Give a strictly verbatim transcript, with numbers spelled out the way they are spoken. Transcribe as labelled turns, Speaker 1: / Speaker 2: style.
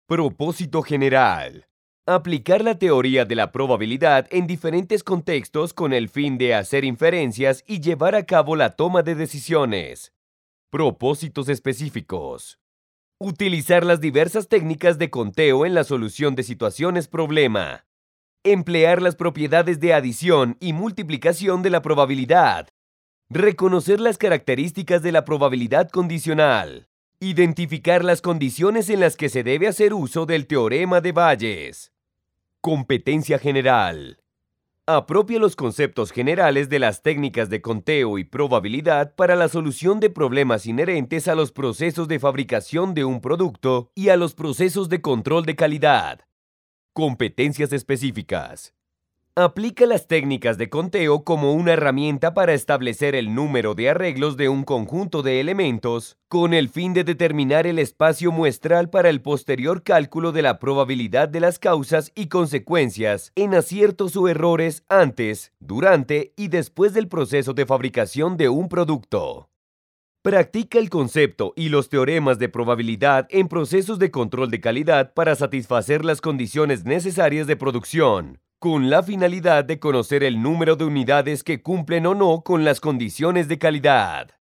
Speaker 1: Propósito general. Aplicar la teoría de la probabilidad en diferentes contextos con el fin de hacer inferencias y llevar a cabo la toma de decisiones. Propósitos específicos. Utilizar las diversas técnicas de conteo en la solución de situaciones problema. Emplear las propiedades de adición y multiplicación de la probabilidad. Reconocer las características de la probabilidad condicional. Identificar las condiciones en las que se debe hacer uso del teorema de Bayes. Competencia general. Apropia los conceptos generales de las técnicas de conteo y probabilidad para la solución de problemas inherentes a los procesos de fabricación de un producto y a los procesos de control de calidad. Competencias específicas. Aplica las técnicas de conteo como una herramienta para establecer el número de arreglos de un conjunto de elementos con el fin de determinar el espacio muestral para el posterior cálculo de la probabilidad de las causas y consecuencias en aciertos o errores antes, durante y después del proceso de fabricación de un producto. Practica el concepto y los teoremas de probabilidad en procesos de control de calidad para satisfacer las condiciones necesarias de producción, con la finalidad de conocer el número de unidades que cumplen o no con las condiciones de calidad.